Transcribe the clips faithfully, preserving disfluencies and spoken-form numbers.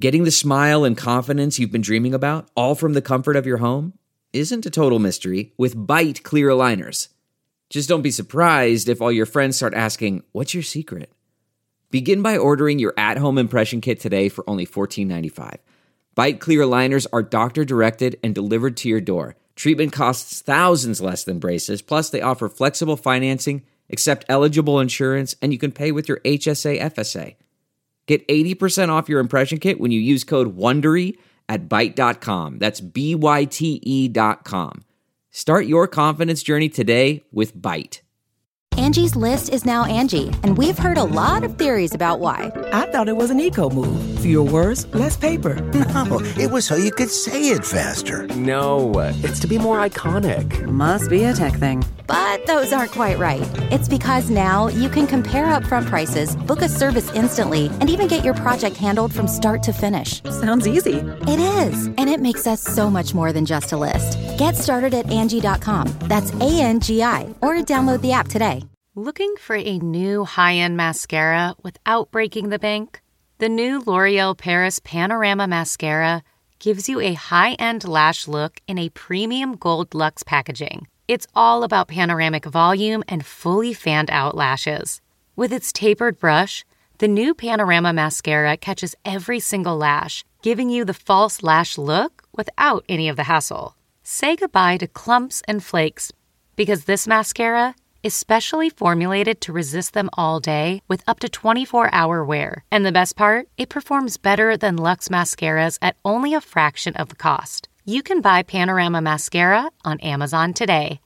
Getting the smile and confidence you've been dreaming about, all from the comfort of your home, isn't a total mystery with Byte clear aligners. Just don't be surprised if all your friends start asking, what's your secret? Begin by ordering your at-home impression kit today for only fourteen ninety-five. Byte clear aligners are doctor-directed and delivered to your door. Treatment costs thousands less than braces, plus they offer flexible financing, accept eligible insurance, and you can pay with your H S A F S A. Get eighty percent off your impression kit when you use code WONDERY at byte dot com. That's B Y T E dot com. Start your confidence journey today with Byte. Angie's List is now Angie, and we've heard a lot of theories about why. I thought it was an eco move. Fewer words, less paper. No, it was so you could say it faster. No, it's to be more iconic. Must be a tech thing. But those aren't quite right. It's because now you can compare upfront prices, book a service instantly, and even get your project handled from start to finish. Sounds easy. It is, and it makes us so much more than just a list. Get started at Angie dot com. That's A N G I, or download the app today. Looking for a new high-end mascara without breaking the bank? The new L'Oreal Paris Panorama Mascara gives you a high-end lash look in a premium gold luxe packaging. It's all about panoramic volume and fully fanned-out lashes. With its tapered brush, the new Panorama Mascara catches every single lash, giving you the false lash look without any of the hassle. Say goodbye to clumps and flakes, because this mascara is specially formulated to resist them all day with up to twenty-four hour wear. And the best part? It performs better than Luxe mascaras at only a fraction of the cost. You can buy Panorama Mascara on Amazon today.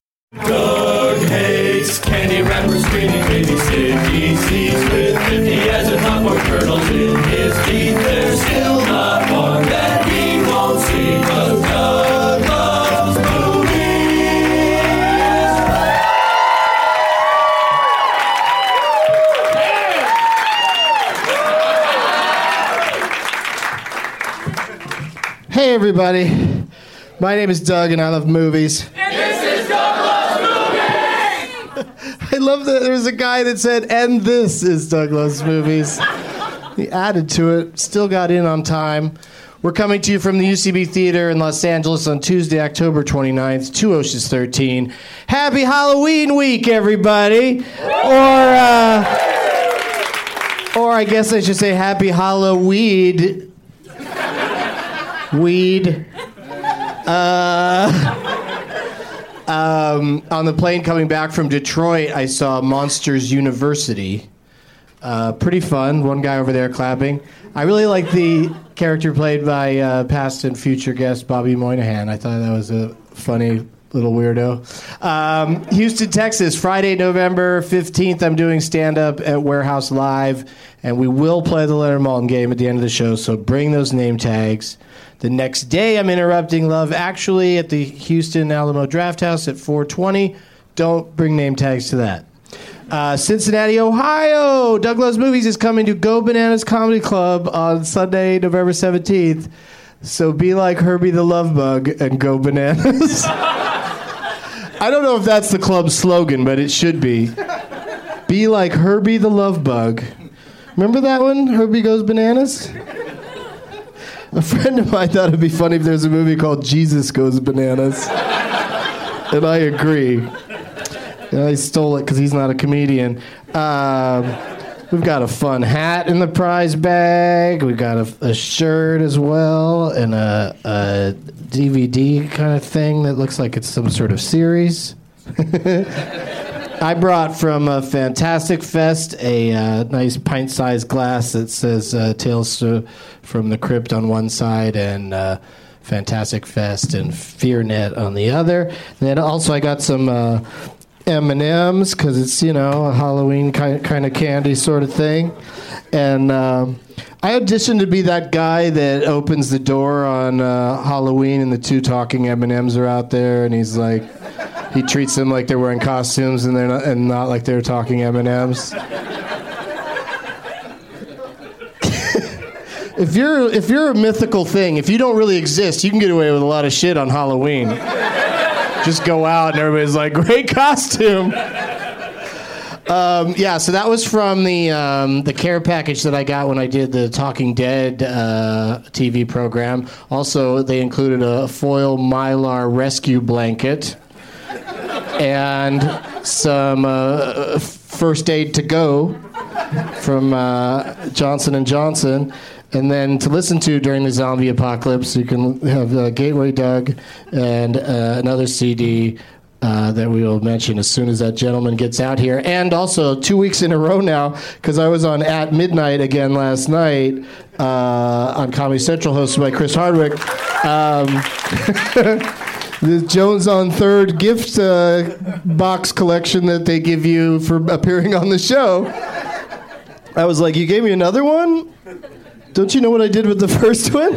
Doug hates candy wrappers, screaming baby sticky seeds with fifty as a popcorn kernels in his teeth. There's still not one that he won't see, 'cause Doug loves movies. Hey everybody, my name is Doug and I love movies. And this is Doug Loves Movies! I love that there was a guy that said, and this is Doug Loves Movies. He added to it, still got in on time. We're coming to you from the U C B Theater in Los Angeles on Tuesday, October twenty-ninth, Two Oceans thirteen. Happy Halloween week, everybody! Or, uh, or I guess I should say happy Halloween. Weed. Uh, um, on the plane coming back from Detroit, I saw Monsters University. Uh, pretty fun. One guy over there clapping. I really like the character played by uh, past and future guest Bobby Moynihan. I thought that was a funny little weirdo. Um, Houston, Texas, Friday, November fifteenth, I'm doing stand-up at Warehouse Live, and we will play the Leonard Maltin game at the end of the show, so bring those name tags. The next day, I'm interrupting Love Actually at the Houston Alamo Draft House at four twenty. Don't bring name tags to that. Uh, Cincinnati, Ohio. Doug Loves Movies is coming to Go Bananas Comedy Club on Sunday, November seventeenth. So be like Herbie the Love Bug and go bananas. I don't know if that's the club's slogan, but it should be. Be like Herbie the Love Bug. Remember that one? Herbie Goes Bananas? A friend of mine thought it'd be funny if there's a movie called Jesus Goes Bananas. And I agree. And I stole it because he's not a comedian. Um, we've got a fun hat in the prize bag. We've got a, a shirt as well, and a, a D V D kind of thing that looks like it's some sort of series. I brought from a Fantastic Fest a uh, nice pint-sized glass that says uh, Tales to, from the Crypt on one side and uh, Fantastic Fest and FearNet on the other. And then also I got some uh, M and M's because it's, you know, a Halloween kind, kind of candy sort of thing. And um, I auditioned to be that guy that opens the door on uh, Halloween and the two talking M and M's are out there and he's like... He treats them like they're wearing costumes and they're not, and not like they're talking M and M's. If you're if you're a mythical thing, if you don't really exist, you can get away with a lot of shit on Halloween. Just go out and everybody's like, great costume. Um, yeah, so that was from the um, the care package that I got when I did the Talking Dead uh, T V program. Also, they included a foil Mylar rescue blanket and some uh, first aid to go from uh, Johnson and Johnson. And then to listen to during the zombie apocalypse, you can have uh, Gateway Doug and uh, another C D Uh, that we will mention as soon as that gentleman gets out here. And also, two weeks in a row now, because I was on At Midnight again last night uh, on Comedy Central, hosted by Chris Hardwick. Um, the Jones on Third gift uh, box collection that they give you for appearing on the show. I was like, you gave me another one? Don't you know what I did with the first one?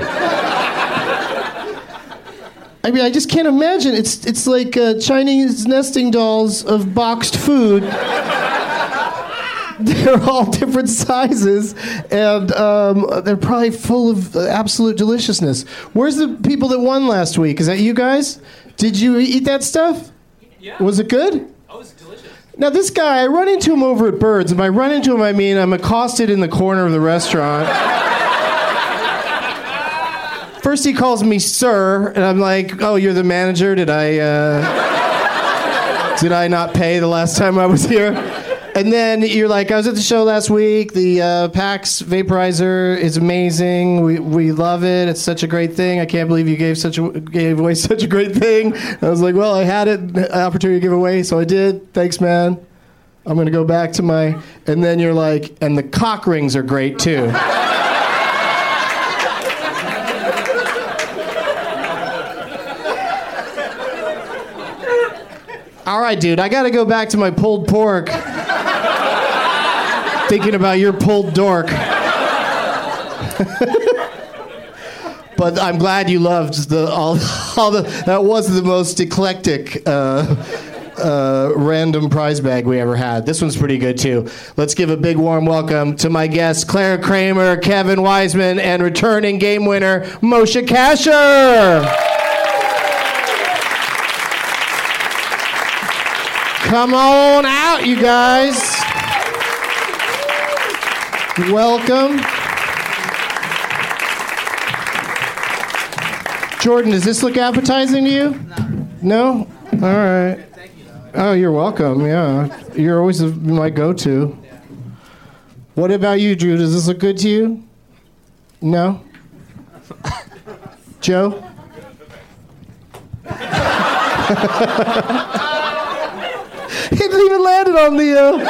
I mean, I just can't imagine. It's it's like uh, Chinese nesting dolls of boxed food. They're all different sizes, and um, they're probably full of uh, absolute deliciousness. Where's the people that won last week? Is that you guys? Did you eat that stuff? Yeah. Was it good? Oh, it was delicious. Now, this guy, I run into him over at Birds, and by run into him, I mean I'm accosted in the corner of the restaurant. First he calls me sir, and I'm like, oh, you're the manager? Did I, uh, did I not pay the last time I was here? And then you're like, I was at the show last week. The uh, PAX vaporizer is amazing. We we love it. It's such a great thing. I can't believe you gave such a, gave away such a great thing. I was like, well, I had it, an opportunity to give away, so I did. Thanks, man. I'm going to go back to my... And then you're like, and the cock rings are great, too. All right, dude, I got to go back to my pulled pork. Thinking about your pulled dork. But I'm glad you loved the all, all the. That was the most eclectic uh, uh, random prize bag we ever had. This one's pretty good too. Let's give a big warm welcome to my guests, Claire Kramer, Kevin Wiseman, and returning game winner Moshe Kasher. Come on out, you guys. Welcome. Jordan, does this look appetizing to you? No. No? All right. Oh, you're welcome. Yeah. You're always my go-to. What about you, Drew? Does this look good to you? No? Joe? It didn't even landed on the... Uh...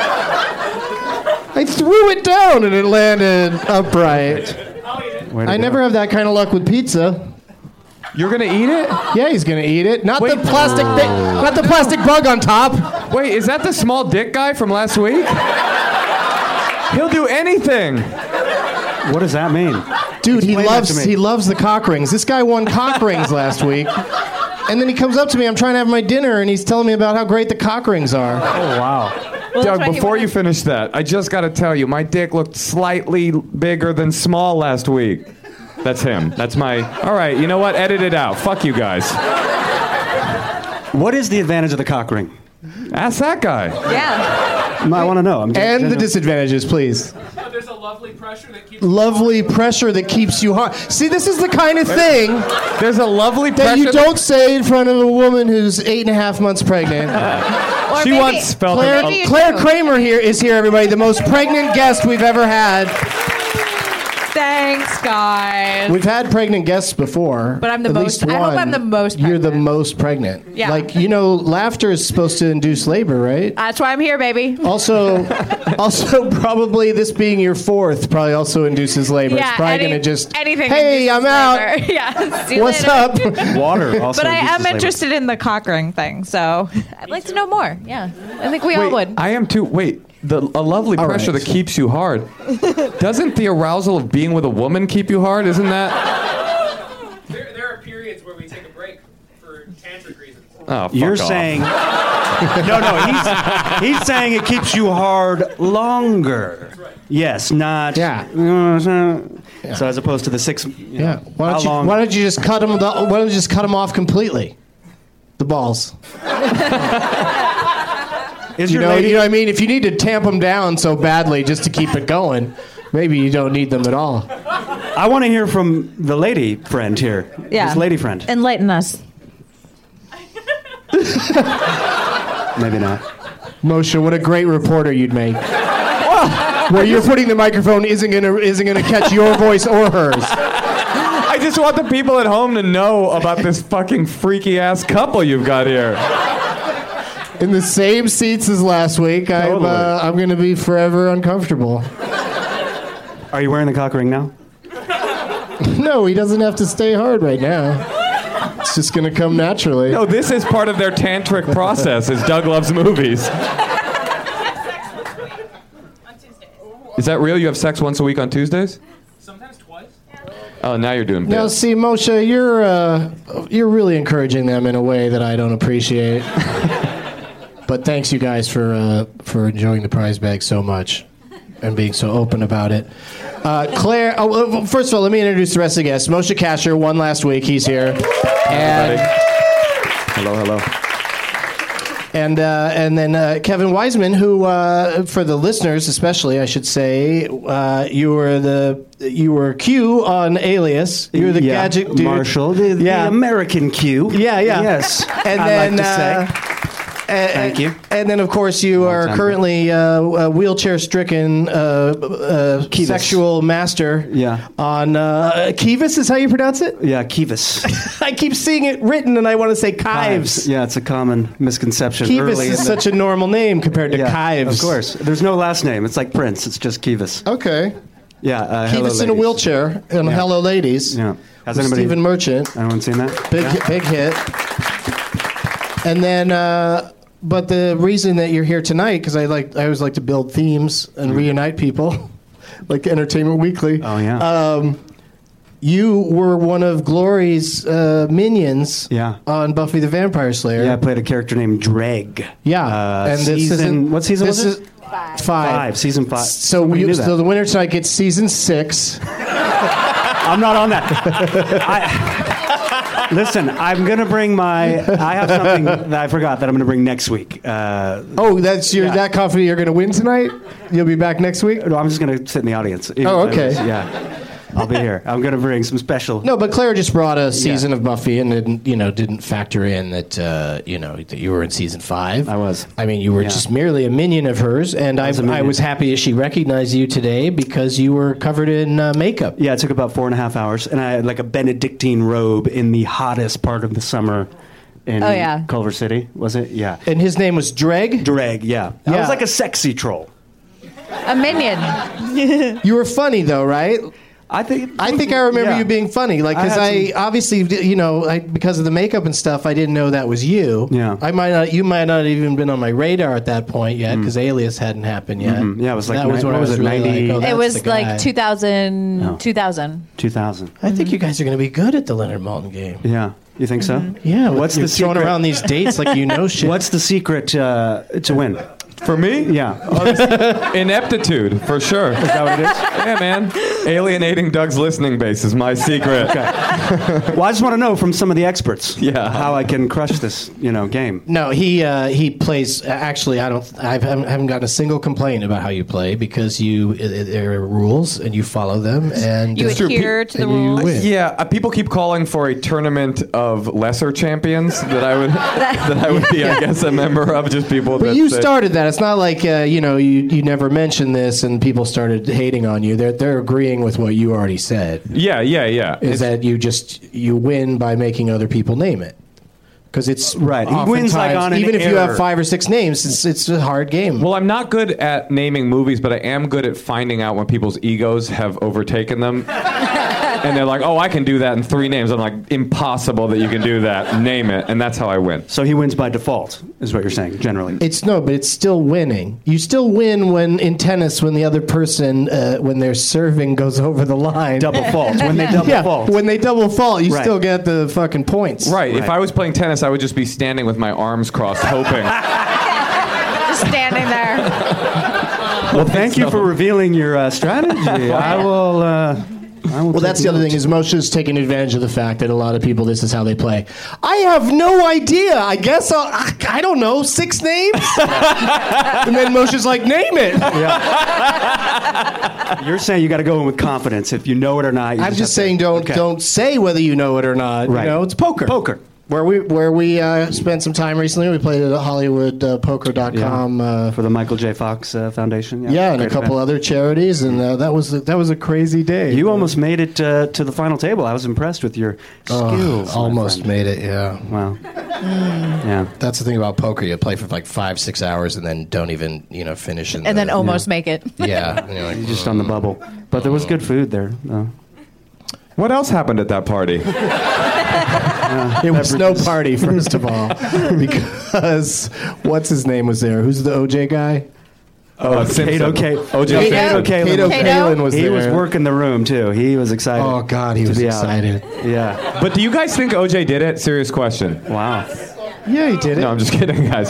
I threw it down and it landed upright. I never have that kind of luck with pizza. You're gonna eat it? Yeah, he's gonna eat it. Not Wait. the plastic, ba- not the plastic bug on top. Wait, is that the small dick guy from last week? He'll do anything. What does that mean? Dude, he Explain loves that to me. he loves the cock rings. This guy won cock rings last week. And then he comes up to me, I'm trying to have my dinner, and he's telling me about how great the cock rings are. Oh, wow. Well, Doug, that's why he before wanted- you finish that, I just got to tell you, my dick looked slightly bigger than small last week. That's him. That's my... All right, you know what? Edit it out. Fuck you guys. What is the advantage of the cock ring? Ask that guy. Yeah. I want to know. I'm And the disadvantages, please. Oh, there's a lovely pressure that keeps. Lovely pressure that keeps you hard. See, this is the kind of thing There's a lovely that pressure... you don't say in front of a woman who's eight and a half months pregnant. Or She maybe- once felt... Claire, Maybe you Claire do. Kramer here is here, everybody. The most pregnant guest we've ever had. Thanks, guys. We've had pregnant guests before. But I'm the At most- least I hope one. I'm the most You're the pregnant. most pregnant. Yeah. Like, you know, laughter is supposed to induce labor, right? That's why I'm here, baby. Also, also probably this being your fourth probably also induces labor. Yeah, it's probably any- going to just, anything hey, I'm induces out. labor. Yeah. See you What's later. up? Water also. But I induces am labor. interested in the cock ring thing, so I'd like to know more. Yeah, I think we all Wait, would. I am too... Wait, the, a lovely All pressure right. that keeps you hard. Doesn't the arousal of being with a woman keep you hard? Isn't that... There, there are periods where we take a break for tantric reasons. Oh, fuck You're off. saying... no, no, he's, he's saying it keeps you hard longer. That's right. Yes, not... Yeah. So as opposed to the six... You know, Yeah. Why how don't you long? Why don't you just cut them? The, why don't you just cut them off completely? The balls. Is you your know, lady- you know what I mean? If you need to tamp them down so badly just to keep it going, maybe you don't need them at all. I want to hear from the lady friend here. Yeah. This lady friend. Enlighten us. Maybe not. Moshe, what a great reporter you'd make. Where you're putting the microphone isn't gonna isn't gonna catch your voice or hers. I just want the people at home to know about this fucking freaky ass couple you've got here. In the same seats as last week, I'm Totally. uh, I'm gonna be forever uncomfortable. Are you wearing the cock ring now? No, he doesn't have to stay hard right now. It's just gonna come naturally. No, this is part of their tantric process. Is Doug loves movies. Is that real? You have sex once a week on Tuesdays? Sometimes twice. Oh, now you're doing Now, bits. see, Moshe, you're uh, you're really encouraging them in a way that I don't appreciate. But thanks, you guys, for uh, for enjoying the prize bag so much and being so open about it. Uh, Claire, oh, uh, first of all, let me introduce the rest of the guests. Moshe Kasher won last week. He's here. And, hello, hello. And uh, and then uh, Kevin Wiseman, who, uh, for the listeners especially, I should say, uh, you were the you were Q on Alias. You were the Yeah, gadget dude. Marshall, the, the Yeah. American Q. Yeah, yeah. Yes. And I then, like to uh, say. And, Thank you. And then, of course, you are time currently uh, a wheelchair-stricken uh, uh, Kivas. sexual master. Yeah. On uh, Kivas is how you pronounce it. Yeah, Kivas. I keep seeing it written, and I want to say Kives. Yeah, it's a common misconception. Kivas early is in such the, a normal name compared to yeah, Kives. Of course. There's no last name. It's like Prince. It's just Kivas. Okay. Yeah. Uh, hello, Kivas in a ladies. wheelchair and Yeah. Hello Ladies. Yeah. Has with anybody? Stephen Merchant. Anyone seen that? Big Yeah. big hit. And then, uh, but the reason that you're here tonight, because I like, I always like to build themes and reunite people, like Entertainment Weekly. Oh yeah. Um, you were one of Glory's uh, minions Yeah. on Buffy the Vampire Slayer. Yeah, I played a character named Dreg. Yeah. Uh, and this season, isn't, what season this was it? Is five. Five. Five. Season five. So, Somebody we, knew that. so the winner tonight gets season six. I'm not on that. I, listen, I'm going to bring my. I have something that I forgot that I'm going to bring next week. Uh, Oh, that's you're Yeah. that confident you're going to win tonight? You'll be back next week? no, I'm just going to sit in the audience. Oh, okay. Yeah. I'll be here. I'm going to bring some special. No, but Claire just brought a season of Buffy and didn't, you know, didn't factor in that, uh, you know, that you were in season five. I was. I mean, you were Yeah. just merely a minion of hers, and I, was a I minion. was happy as she recognized you today because you were covered in uh, makeup. Yeah, it took about four and a half hours, and I had like a Benedictine robe in the hottest part of the summer in Oh, yeah. Culver City. Was it? Yeah. And his name was Dreg. Dreg. Yeah. I Yeah. was like a sexy troll. A minion. You were funny though, right? I think. I think I remember yeah. you being funny, like I because had I, some- obviously, you know, I, because of the makeup and stuff, I didn't know that was you. Yeah. I might not, you might not even been on my radar at that point yet because Alias hadn't happened yet. Mhm. Yeah, it was like that was ni- when what I was was it, really ninety like, oh, It that's was the guy. like two thousand. No. two thousand. two thousand. I think you guys are going to be good at the Leonard Maltin game. Yeah. You think so? Yeah, What's you're the throwing secret? around these dates like you know shit. What's the secret uh, to win? For me? Yeah. Ineptitude, for sure. Is that what it is? Yeah, man. Alienating Doug's listening base is my secret. Well, I just want to know from some of the experts Yeah. how I can crush this, you know, game. No, he uh, he plays. Actually, I don't. I haven't, haven't gotten a single complaint about how you play because you uh, there are rules and you follow them and You uh, adhere to the and you rules. win. Yeah, uh, people keep calling for a tournament of lesser champions that I would that I would be, I guess, a member of. Just people. But that you say- started that. It's not like uh, you know you, you never mentioned this and people started hating on you. They're they're agreeing with what you already said. Yeah, yeah, yeah. Is that you just you win by making other people name it? Because it's Right. He wins, like, oftentimes- on an even if you have error. five or six names, it's it's a hard game. Well, I'm not good at naming movies, but I am good at finding out when people's egos have overtaken them. And they're like, oh, I can do that in three names. I'm like, impossible that you can do that. Name it. And that's how I win. So he wins by default, is what you're saying, generally. It's no, but it's still winning. You still win when in tennis when the other person uh, when their serving goes over the line. Double fault. When they double yeah, fault. when they double fault, you Right. still get the fucking points. Right. If Right. I was playing tennis, I would just be standing with my arms crossed, hoping. Just standing there. Well, thank you for revealing your uh, strategy. I will. Uh, I will Well, that's take the other notes. thing is Moshe's taking advantage of the fact that a lot of people, this is how they play. I have no idea. I guess I'll, I, I don't know, six names? And then Moshe's like, name it. You're saying you got to go in with confidence. If you know it or not. You I'm just just have to- saying don't Okay. don't say whether you know it or not. Right. You know, it's poker. Poker. Where we where we uh, spent some time recently. We played at Hollywood Poker dot com. Uh, For the Michael J. Fox uh, Foundation. yeah, and a Great couple event. other charities, and uh, that was that was a crazy day. You almost made it uh, to the final table. I was impressed with your Oh, skills. my almost friend. made it. Yeah. Wow. Yeah. That's the thing about poker. You play for like five, six hours, and then don't even you know finish. In And the, then almost make it. Yeah. And you're like, You're just on the bubble. But there was good food there. Uh, What else happened at that party? It was no party, first of all, because what's his name was there? Who's the O J guy? Oh, Cato, K- O J Cato, Simpson. Cato Kalin. Kalin was He there. was working the room too. He was excited. Oh God, he to was be out. excited. Yeah. But do you guys think O J did it? Serious question. Wow. Yeah, he did it. No, I'm just kidding, guys.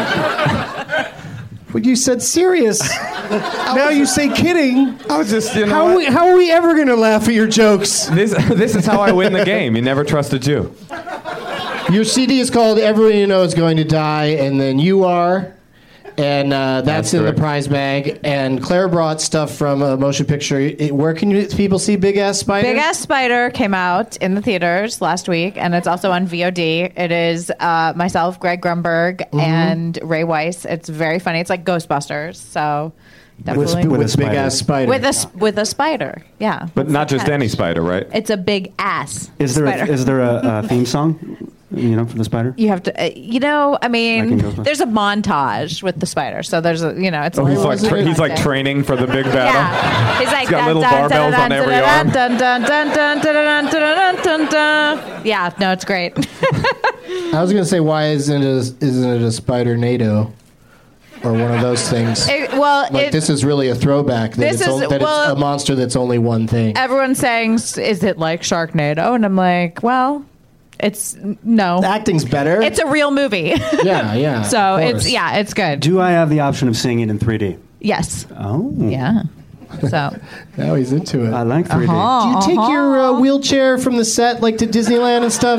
But you said serious. Now you say kidding. I was just, you know, How are, what? we, how are we ever going to laugh at your jokes? this this is how I win the game. You never trust a Jew. Your C D is called "Everyone You Know Is Going to Die," and then you are, and uh, that's, That's in correct. the prize bag. And Claire brought stuff from a motion picture. It, where can you, people see Big Ass Spider? Big Ass Spider came out in the theaters last week, and it's also on V O D. It is uh, myself, Greg Grunberg, Mm-hmm. and Ray Weiss. It's very funny. It's like Ghostbusters, so with, definitely with, With a Big spider. Ass Spider. with a s- with a spider. Yeah, But not just any spider, right? It's a big ass. Is there a, spider. is there a, a theme song? You know, for the spider. You have to, uh, you know, I Like in mean, Ghostbusters? there's a montage with the spider, so there's a, you know, it's. Oh, he's a like tra- he's like training for the big battle. Yeah, he's like He's got dun, little dun, barbells dun, on dun, every dun, arm. dun, dun, dun, dun, dun, dun, dun, dun, dun. Yeah, no, it's great. I was going to say, why isn't it a, isn't it a Spider NATO or one of those things? It- well, Like it, this is really a throwback. That, This it's, is- o- that well- it's a monster that's only one thing. everyone's saying, is it like Sharknado? And I'm like, well, it's no. The acting's better. It's a real movie. yeah, yeah. so of it's course. yeah, it's good. Do I have the option of seeing it in three D? Yes. Oh. Yeah. So. Now he's into it. I like three D. Uh-huh. Do you take your uh, wheelchair from the set, like to Disneyland and stuff?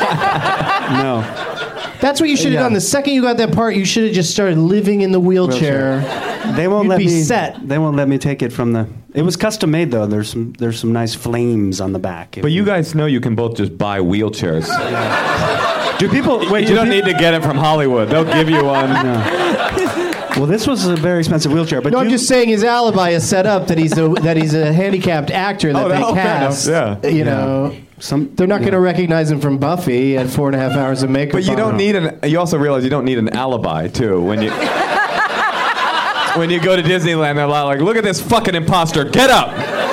No. That's what you should have Yeah. done. The second you got that part, you should have just started living in the wheelchair. They won't You'd let be me set. They won't let me take it from the. It was custom made though. There's some there's some nice flames on the back. But you guys know you can both just buy wheelchairs. do people wait? You do don't peop- need to get it from Hollywood. They'll give you one. Well, this was a very expensive wheelchair, but No, you, I'm just saying his alibi is set up that he's a that he's a handicapped actor that Oh, they that- oh, fair cast. enough, yeah. You know, some they're not yeah. going to recognize him from Buffy at four and a half hours of makeup. But you on don't him. need an. You also realize you don't need an alibi too when you. When you go to Disneyland, they're like, "Look at this fucking imposter! Get up!"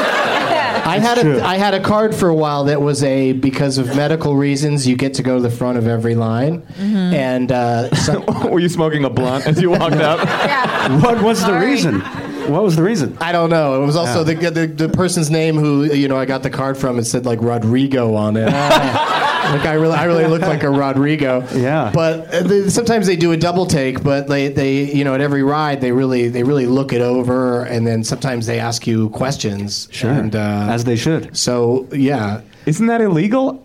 I had true. a I had a card for a while that was a because of medical reasons you get to go to the front of every line, and uh, so, Were you smoking a blunt as you walked up? Yeah. What was the Sorry. reason? What was the reason? I don't know. It was also the, the the person's name who you know I got the card from. It said like Rodrigo on it. Like I really I really look like a Rodrigo. Yeah. But uh, they, sometimes they do a double take. But they, they you know at every ride they really they really look it over, and then sometimes they ask you questions. Sure. And, uh, As they should. so yeah. Isn't that illegal?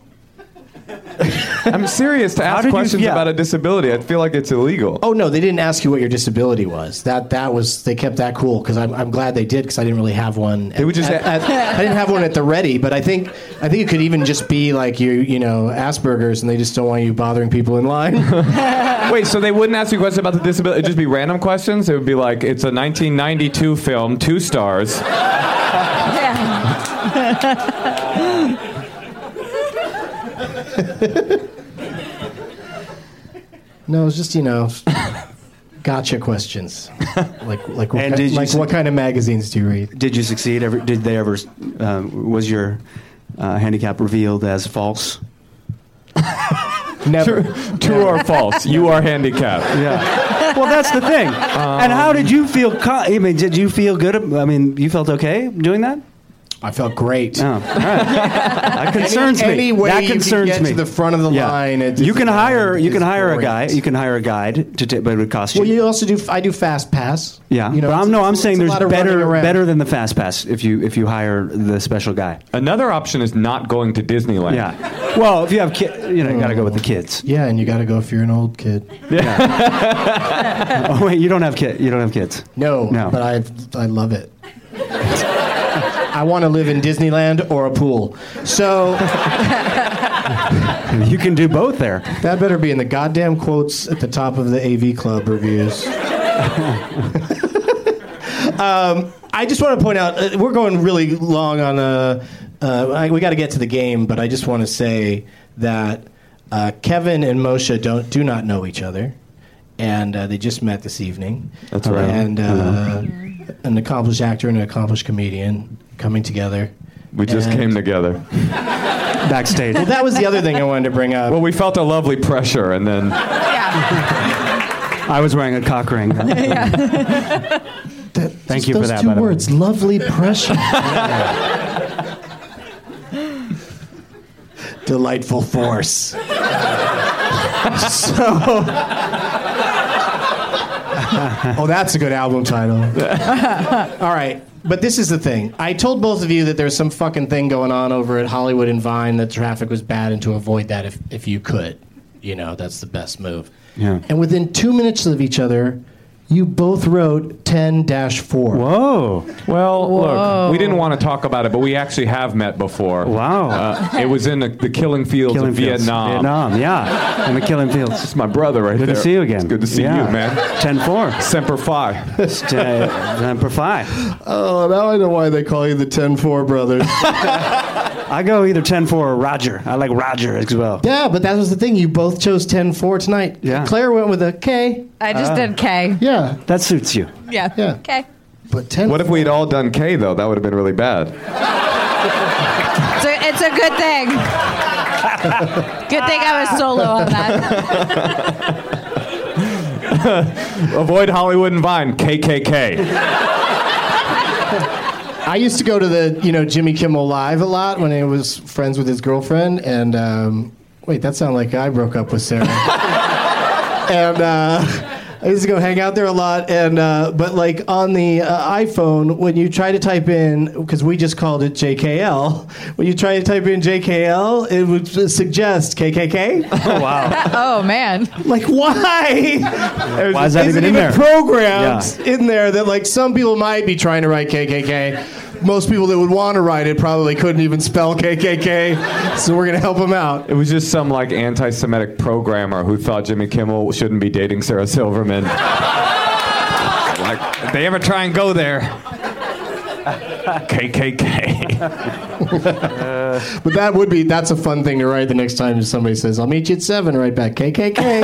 I'm serious to How ask did you- questions yeah. about a disability. I feel like it's illegal. Oh no, they didn't ask you what your disability was. That that was they kept that cool because I'm I'm glad they did because I didn't really have one. They would just- at- at- I didn't have one at the ready, but I think I think it could even just be like you you know Asperger's and they just don't want you bothering people in line. Wait, so they wouldn't ask you questions about the disability? It'd just be random questions? It would be like, it's a nineteen ninety-two film, two stars. No, it's just you know gotcha questions. Like like what, And ki- did you like see- what kind of magazines do you read? Did you succeed? Ever? Did they ever? Um, was your uh, handicap revealed as false? Never. True, true or false? You are handicapped. Yeah. Well, that's the thing. and how did you feel? Co- I mean, did you feel good? I mean, you felt okay doing that? I felt great. Oh, all right. That concerns any, me. Any way that you concerns can get me. to the front of the Yeah. line. At You can Disneyland hire. You is can hire a great. guy. You can hire a guide to, t- but it would cost you. Well, you also do. I do fast pass. Yeah, you know, but I'm it's- no. I'm it's- saying it's a there's lot of running better around. better than the fast pass if you if you hire the special guy. Another option is not going to Disneyland. Yeah. Well, if you have kids, you know, you got to go with the kids. Yeah, and you got to go if you're an old kid. Yeah. Oh wait, you don't have kid. You don't have kids. No, No. but I I love it. I want to live in Disneyland or a pool. So you can do both there. That better be in the goddamn quotes at the top of the A V Club reviews. um, I just want to point out, uh, we're going really long on, uh, uh, I, we got to get to the game, but I just want to say that uh, Kevin and Moshe don't do not know each other, and uh, they just met this evening. That's right. And uh, an accomplished actor and an accomplished comedian coming together. We just And- came together. Backstage. Well, that was the other thing I wanted to bring up. Well, we felt a lovely pressure, and then I was wearing a cock ring. Thank you for those that. two by the way. words, lovely pressure. Delightful force. So, oh, that's a good album title. All right, but this is the thing. I told both of you that there's some fucking thing going on over at Hollywood and Vine, that traffic was bad, and to avoid that, if if you could, you know, that's the best move. Yeah. And within two minutes of each other, you both wrote ten dash four. Whoa. Well, Whoa. look, we didn't want to talk about it, but we actually have met before. Wow. Uh, it was in the, the killing fields Killing of Fields. Vietnam. Vietnam, yeah. And the Killing Fields. It's my brother right Good there. to see you again. It's good to see Yeah. you, man. ten four. Semper Fi. Semper Fi. Oh, now I know why they call you the ten four brothers. I go either ten four or Roger. I like Roger as well. Yeah, but that was the thing. You both chose ten four tonight. Yeah. Claire went with a K. I just Ah. did K. Yeah. That suits you. Yeah. Yeah. K. But ten. What if we'd all done K, though? That would have been really bad. It's a, it's a good thing. Good thing I was solo on that. Avoid Hollywood and Vine. K K K. I used to go to the, you know, Jimmy Kimmel Live a lot when I was friends with his girlfriend. And, um, wait, that sounded like I broke up with Sarah. and uh, I used to go hang out there a lot. And uh, but, like, on the uh, iPhone, when you try to type in, because we just called it J K L, when you try to type in J K L, it would suggest K K K. Oh, wow. Oh, man. Like, why? Why is that Isn't even in there? programmed in there that, like, some people might be trying to write K K K. Most people that would want to write it probably couldn't even spell K K K, so we're going to help them out. It was just some like anti-Semitic programmer who thought Jimmy Kimmel shouldn't be dating Sarah Silverman. Like, if they ever try and go there, K K K. But that would be, that's a fun thing to write the next time somebody says, I'll meet you at seven, write back K K K.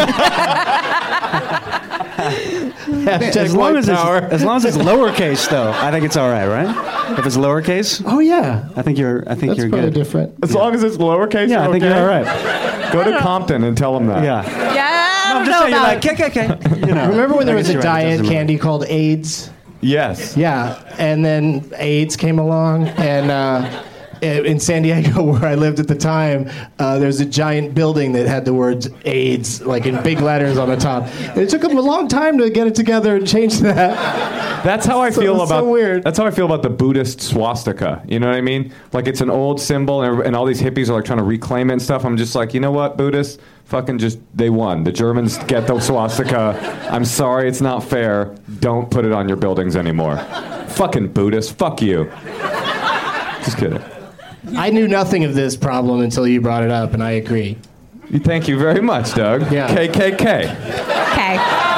As long as, it's, as long as it's lowercase, though, I think it's all right, right? If it's lowercase, oh yeah, I think you're. I think that's you're probably good. different. As long as it's lowercase, Yeah, I you're think okay? you're all right. Go to Compton and tell them that. Yeah. Yeah, I No, don't I'm just know saying, you're about like K K K. You know. Remember when there I was guess a you're right, it diet doesn't candy called AIDS? Yes. Yeah, and then AIDS came along, and uh, in San Diego, where I lived at the time, uh, there's a giant building that had the words AIDS, like in big letters on the top. And it took them a long time to get it together and change that. That's how I So- feel so about. weird. That's how I feel about the Buddhist swastika. You know what I mean? Like it's an old symbol, and, and all these hippies are like trying to reclaim it and stuff. I'm just like, you know what, Buddhists, fucking just they won. The Germans get the swastika. I'm sorry, it's not fair. Don't put it on your buildings anymore. Fucking Buddhists, fuck you. Just kidding. I knew nothing of this problem until you brought it up, and I agree. Thank you very much, Doug. Yeah. K K K. Okay.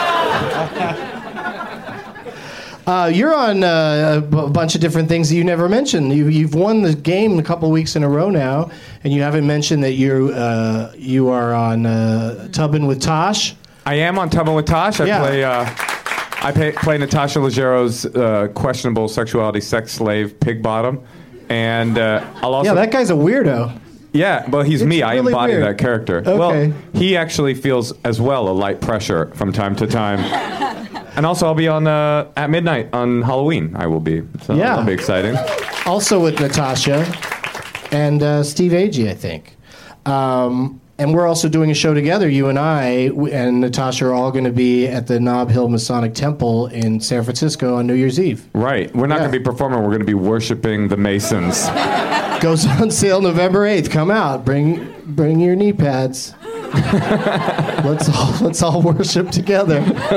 Uh, you're on uh, a b- bunch of different things that you never mentioned. You, you've won the game a couple weeks in a row now, and you haven't mentioned that you uh, you are on uh, Tubbin' with Tosh. I am on Tubbin' with Tosh. I Yeah. play. Uh, I pay, play Natasha Leggero's uh, questionable sexuality sex slave Pig Bottom, and uh, I'll also. Yeah, that guy's a weirdo. Yeah, well, he's It's me. I really embody weird. that character. Okay. Well, he actually feels as well a light pressure from time to time. And also, I'll be on uh, at midnight on Halloween. I will be. So Yeah. that'll be exciting. also with Natasha and uh, Steve Agee, I think. Um, and we're also doing a show together, you and I, w- and Natasha are all going to be at the Nob Hill Masonic Temple in San Francisco on New Year's Eve. Right. We're not Yeah. going to be performing. We're going to be worshiping the Masons. Goes on sale November eighth. Come out. Bring bring your knee pads. let's all let's all worship together.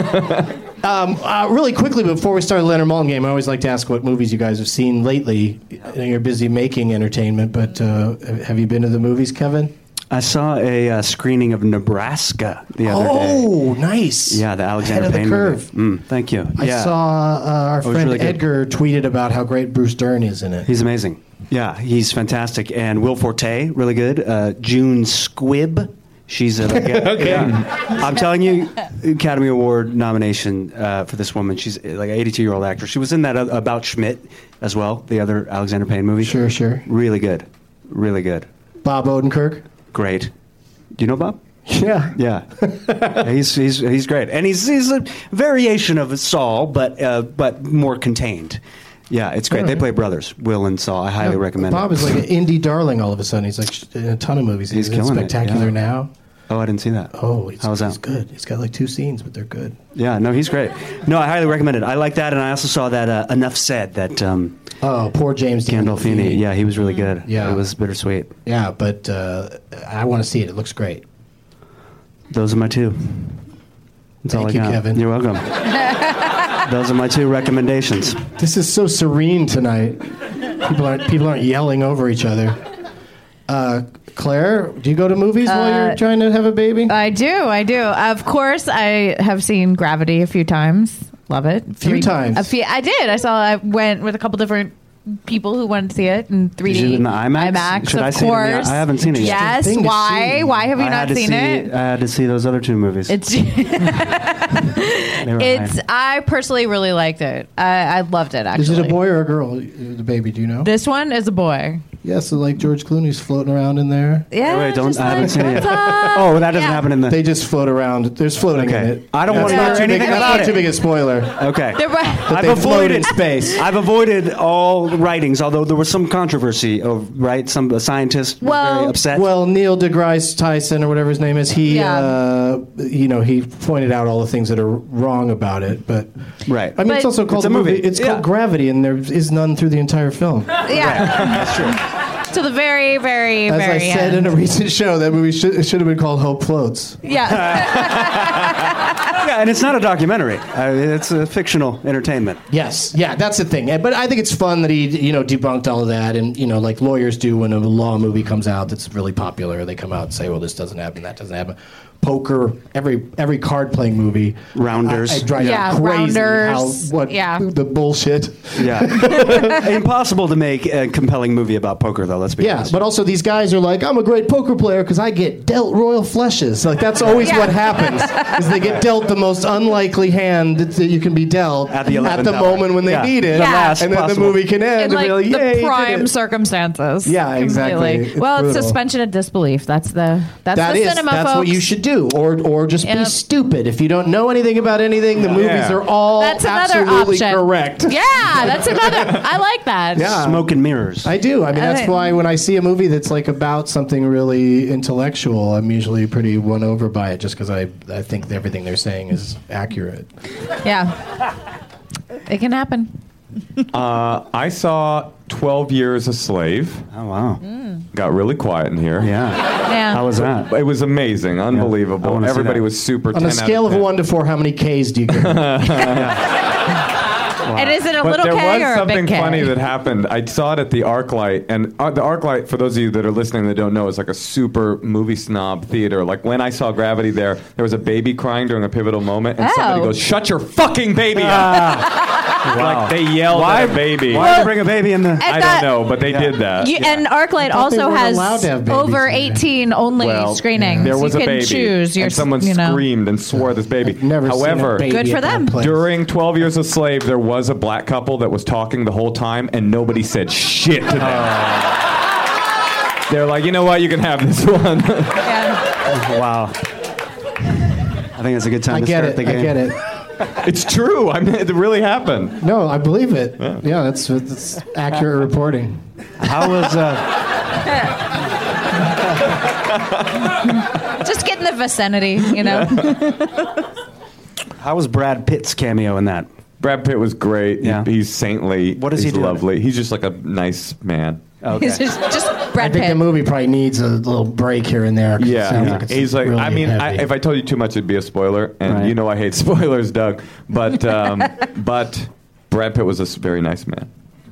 Um, uh, really quickly before we start the Leonard Maltin game, I always like to ask what movies you guys have seen lately. I know you're busy making entertainment, but uh, have you been to the movies, Kevin? I saw a uh, screening of Nebraska the other day. Oh, nice. Yeah, the Alexander Ahead of the Payne curve. movie. Mm, thank you. I yeah. saw uh, our It was friend really good. Edgar tweeted about how great Bruce Dern is in it. He's amazing. Yeah, he's fantastic. And Will Forte, really good. Uh, June Squibb, she's a. Okay. Yeah. I'm telling you, Academy Award nomination uh, for this woman. She's like an eighty-two-year-old actress. She was in that uh, About Schmidt as well, the other Alexander Payne movie. Sure, sure. Really good. Really good. Bob Odenkirk. Great. Do you know Bob? Yeah. Yeah. he's he's he's great, and he's he's a variation of Saul, but uh, but more contained. Yeah, it's great. All They right. play brothers, Will and Saul. I highly Yeah, recommend Bob it. is like an indie darling all of a sudden. He's like sh- in a ton of movies. He's in killing it, Spectacular yeah. Now. Oh, I didn't see that. Oh, he's, How was that? he's good. He's got like two scenes, but they're good. Yeah, no, he's great. No, I highly recommend it. I like that, and I also saw that uh, Enough Said that um, Oh, poor James Gandolfini. Yeah, he was really good. Yeah. It was bittersweet. Yeah, but uh, I want to see it. It looks great. Those are my two. That's all I Thank you, got. Kevin. You're welcome. Those are my two recommendations. This is so serene tonight. People aren't people aren't yelling over each other. Uh, Claire, do you go to movies while Uh, you're trying to have a baby? I do, I do. Of course, I have seen Gravity a few times. Love it. Few times. A few. I did. I saw. I went with a couple different people who wanted to see it in three D. Did you in the IMAX? IMAX, Should of I see it in the- course. I haven't seen it yet. Yes. Interesting thing to Why? see. Why have you I not had to seen see, it? I had to see those other two movies. It's. They were It's. high. I personally really liked it. I, I loved it. Actually, Is it a boy or a girl? The baby, do you know? This one is a boy. Yeah, so like George Clooney's floating around in there. Yeah. Wait, don't. just I haven't like, seen it yet. what's up? Oh, that doesn't Yeah. happen in the. They just float around. There's floating in Okay. it. I don't That's want to not hear too big- anything that's about not too it. big a spoiler. Okay. They're right. I've they float in avoided space. I've avoided all writings, although there was some controversy of right. Some a scientist was Well- very upset. Well, Neil deGrasse Tyson or whatever his name is, he, Yeah. uh, you know, he pointed out all the things that are wrong about it. But right. I mean, But- it's also called It's a the movie. movie. It's Yeah. called Gravity, and there is none through the entire film. Yeah. That's true. To the very, very, As very I said end. in a recent show, that movie should, it should have been called Hope Floats. Yeah. Yeah, and it's not a documentary. I mean, it's a fictional entertainment. Yes, yeah, that's the thing. But I think it's fun that he, you know, debunked all of that, and you know, like lawyers do when a law movie comes out that's really popular, they come out and say, "Well, this doesn't happen, that doesn't happen." Poker, every every card playing movie, Rounders. I, I drive Yeah, you crazy. Rounders. How what Yeah. the bullshit. Yeah. Impossible to make a compelling movie about poker, though. Let's be Yeah, honest. but also these guys are like, I'm a great poker player because I get dealt royal flushes. Like that's always Yeah. what happens. Is they get dealt the most unlikely hand that, that you can be dealt At the eleventh the hour. moment when they Yeah. need it, The Yeah. last and then possible. the movie can end. In and like be like, the "Yay, he did prime it." circumstances. Yeah, exactly. Completely. It's Well, it's brutal. suspension of disbelief. That's the that's That the is, cinema, that's folks. what you should do, or or just be Yep. stupid. If you don't know anything about anything, the movies Yeah. are all That's another absolutely option. correct. Yeah, that's another. I like that. Yeah. Smoke and mirrors. I do. I mean, that's Okay. why when I see a movie that's like about something really intellectual, I'm usually pretty won over by it, just because I I think everything they're saying is accurate. Yeah. It can happen. Uh, I saw twelve Years a Slave. Oh, wow. Got really quiet in here. Yeah. Yeah. How was that? It was amazing, I unbelievable. wanna see Everybody that. was super. On ten a scale out of ten. one to four, how many K's do you give? And is it a But little there K was or a something big K? funny that happened. I saw it at the ArcLight, and uh, the ArcLight, for those of you that are listening that don't know, is like a super movie snob theater. Like when I saw Gravity there, there was a baby crying during a pivotal moment, and somebody Oh. goes, "Shut your fucking baby up!" Like they yelled Why, at a baby. why did they bring a baby in the... I that- don't know, but they did that. You, And ArcLight thought they also weren't allowed has to have babies over in there. eighteen only Well, screenings. there was you a can baby, choose your, and someone you know. screamed and swore at this baby. I've never However, seen a baby Good for at that them. place. during twelve Years a Slave, there was a black couple that was talking the whole time, and nobody said shit to them. They're like, you know what? You can have this one. Wow. I think it's a good time I to get start it. the game. I get it. It's true. I mean, it really happened. No, I believe it. Yeah, yeah that's, that's accurate reporting. How was... Uh... Just get in the vicinity, you know? How was Brad Pitt's cameo in that? Brad Pitt was great. Yeah. He, he's saintly. What does he's he do? lovely. He's just like a nice man. Okay. He's just, just Brad I think Pitt. the movie probably needs a little break here and there. 'cause it Yeah, sounds yeah. like it's he's like. really I mean, I, heavy. if I told you too much, it'd be a spoiler, and Right. you know I hate spoilers, Doug. But but um, but Brad Pitt was a s- very nice man.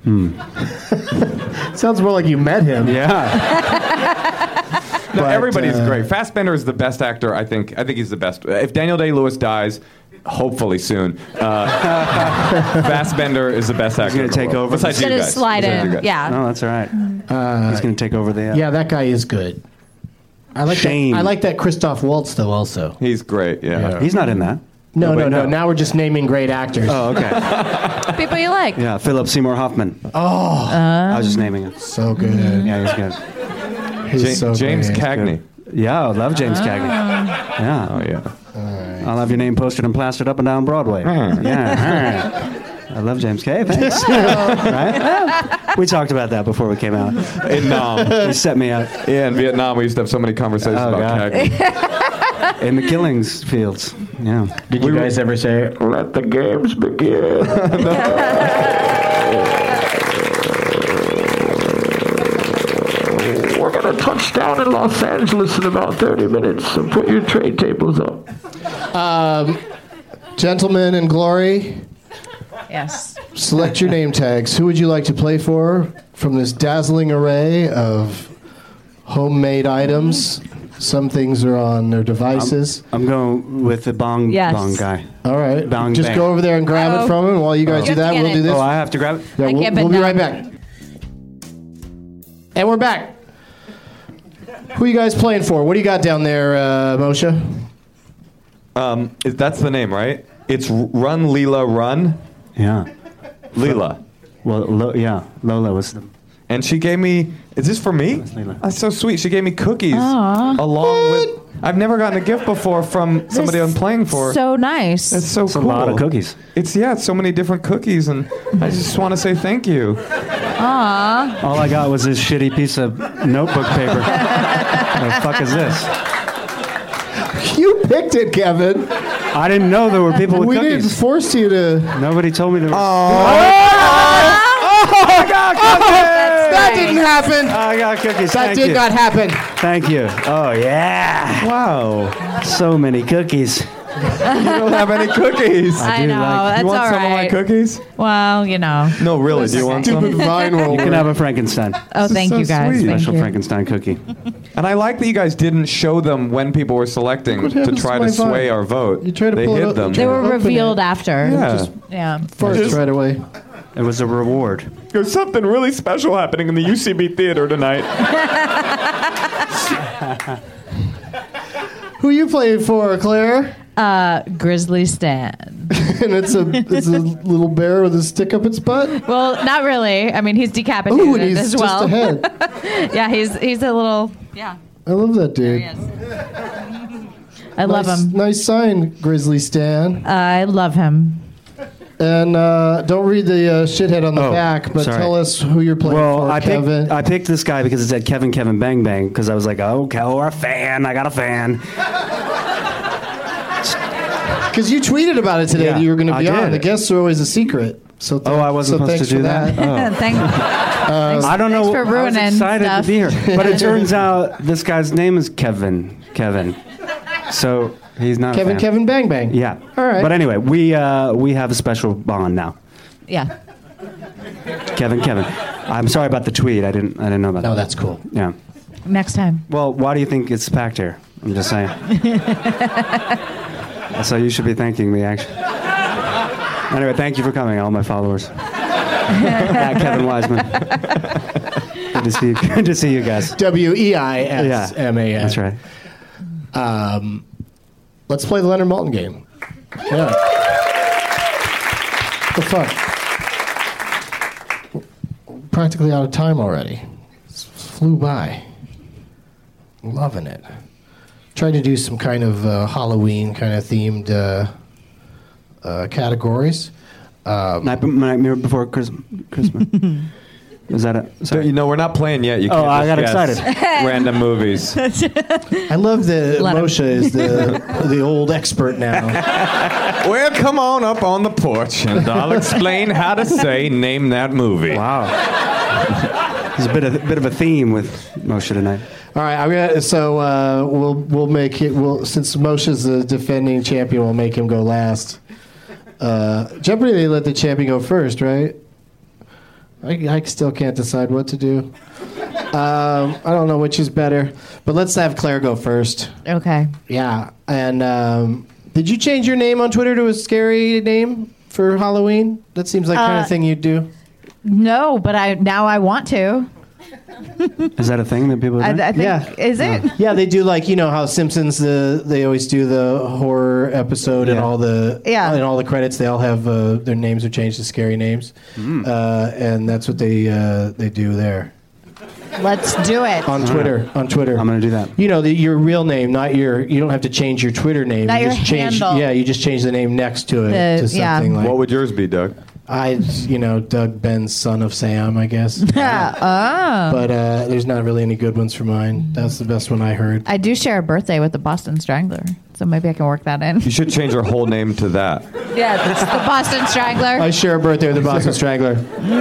Sounds more like you met him. Yeah. No, But, everybody's uh, great. Fassbender is the best actor. I think. I think he's the best. If Daniel Day-Lewis dies, hopefully soon, uh, Fassbender is the best actor. gonna in the take world. over? Besides He's you gonna guys. slide Besides you in. guys. Yeah. No, that's all right. Uh, He's going to take over the... Uh, yeah, that guy is good. I like Shame. that. I like that Christoph Waltz though. Also, He's great. Yeah. Yeah. He's not in that. no, No, no, but no. no. Now we're just naming great actors. Oh, okay. People you like. Yeah, Philip Seymour Hoffman. Oh, I was just naming it. so good. Yeah, he's good. He's Ja- so James great. Cagney. Yeah, I love James Cagney. Yeah. Oh yeah. I'll have your name posted and plastered up and down Broadway. Yeah. I love James K. Thanks. Right? Yeah. We talked about that before we came out. In Nam. He set me up Yeah, in Vietnam we used to have so many conversations Oh, about God. Cagney. in the Killings fields. Yeah. Did you guys ever say, "Let the games begin"? We're going to touch down in Los Angeles in about thirty minutes, so put your trade tables up. Um, gentlemen in glory, Yes. select your name tags. Who would you like to play for from this dazzling array of homemade items? Some things are on their devices. I'm going with the bong Yes. bong guy. All right. Bong Just bang. go over there and grab Oh. it from him. While you guys You do have that, to get we'll it. do this. Oh, I have to grab it? Yeah, I we'll, can't we'll bend be down. right back. And we're back. Who you guys playing for? What do you got down there, uh, Moshe? Um, is- that's the name, right? It's Run Leela Run. Yeah. Leela. Well, Lo- yeah, Lola was the... And she gave me. Is this for me? Leela. That's so sweet. She gave me cookies Aw. along with. I've never gotten a gift before from somebody This I'm playing for. So nice. It's so It's cool. a lot of cookies. It's yeah, it's so many different cookies, and I just want to say thank you. Aw. All I got was this shitty piece of notebook paper. What the fuck is this? You picked it, Kevin. I didn't know there were people with We cookies. didn't force you to. Nobody told me there were... I got cookies! That didn't happen. I got cookies. That Thank did you. not happen. Thank you. Oh, yeah. Wow. So many cookies. You don't have any cookies. I I do know. like- That's you want all some of my right. cookies? Well, you know. No, really. Do you want Stupid some? vine You roller. can have a Frankenstein. Oh, thank so you guys. sweet. Thank Special you. Frankenstein cookie. And I like that you guys didn't show them when people were selecting What to happens try to to my vine? sway our vote. You try to they pull it hid up- them. you They try were Open it. revealed after. Yeah. Yeah. First right away. It was a reward. There's something really special happening in the U C B theater tonight. Who you playing for, Claire? Uh, Grizzly Stan. And it's a it's a little bear with a stick up its butt. Well, not really. I mean, he's decapitated Ooh, and he's as just well. a head. Yeah, he's he's a little. Yeah, I love that dude. I love Nice- him. Nice sign, Grizzly Stan. I love him. And uh, don't read the uh, shithead on the Oh, back, but sorry. tell us who you're playing Well, for, I picked, Kevin. I picked this guy because it said Kevin Kevin Bang Bang because I was like, oh, okay, or a fan. I got a fan. Because you tweeted about it today Yeah, that you were going to I be on. did. The guests are always a secret. So th- Oh, I wasn't so supposed thanks to do for that? Oh. Thank, thanks, I don't know. thanks for I was ruining excited stuff. to be here, but it turns out this guy's name is Kevin. Kevin. So he's not a Kevin, fan. Kevin, Bang Bang. Yeah. All right. But anyway, we uh, we have a special bond now. Yeah. Kevin, Kevin. I'm sorry about the tweet. I didn't. I didn't know about No, that. that's cool. Yeah. Next time. Well, why do you think it's packed here? I'm just saying. So you should be thanking me, actually. Anyway, thank you for coming, all my followers. At Kevin Wiseman. Good to see you. Good to see you guys. W E I S M A N. That's right. Um, let's play the Leonard Maltin game. Yeah. The fun. We're practically out of time already. It flew by. Loving it. Tried to do some kind of uh, Halloween kind of themed uh, uh, categories. Um, Night- Nightmare Before Chris- Christmas. Is that it? So, you know, we're not playing yet. You Oh, can't I just got guess excited. Random movies. I love that Let him- Moshe is the the old expert now. Well, come on up on the porch, and I'll explain how to say "name that movie." Wow. There's a bit of bit of a theme with Moshe tonight. All right, I'm gonna. So uh, we'll we'll make it. We'll since Moshe's the defending champion, we'll make him go last. Uh, Jeopardy, they let the champion go first, right? I, I still can't decide what to do. Um, I don't know which is better, but let's have Claire go first. Okay. Yeah, and um, did you change your name on Twitter to a scary name for Halloween? That seems like the kind Uh, of thing you'd do. No, but I now I want to. Is that a thing that people are I, doing? I think Yeah. is it? Yeah, they do like you know how Simpsons the they always do the horror episode and Yeah. all the Yeah. and all the credits they all have uh, their names are changed to scary names, uh, and that's what they uh, they do there Let's do it. on Twitter on Twitter. I'm going to do that. You know the, your real name, not your. You don't have to change your Twitter name. Not you your just change. handle. Yeah, you just change the name next to it The- to yeah. something like. What would yours be, Doug? I, you know, Doug Ben's son of Sam, I guess. oh. But uh, there's not really any good ones for mine. That's the best one I heard. I do share a birthday with the Boston Strangler, so maybe I can work that in. You should change your whole name to that. Yeah, it's the Boston Strangler. I share a birthday with the Boston Strangler.